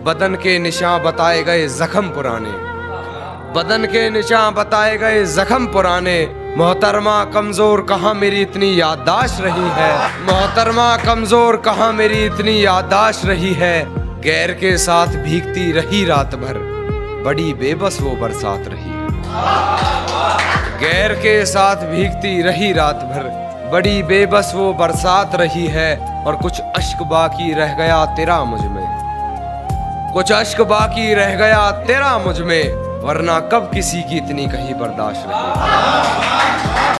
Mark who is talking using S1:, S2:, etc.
S1: बदन के निशान बताए गए जख्म पुराने, बदन के निशान बताए गए जख्म पुराने। मोहतरमा कमजोर कहाँ मेरी इतनी याददाश्त रही है, मोहतरमा कमजोर कहाँ मेरी इतनी याददाश्त रही है। गैर के साथ भीगती रही रात भर, बड़ी बेबस वो बरसात रही है। गैर के साथ भीगती रही रात भर, बड़ी बेबस वो बरसात रही है। और कुछ अश्क बाकी रह गया तेरा मुझ में, कुछ अश्क बाकी रह गया तेरा मुझ में, वरना कब किसी की इतनी कहीं बर्दाश्त रही।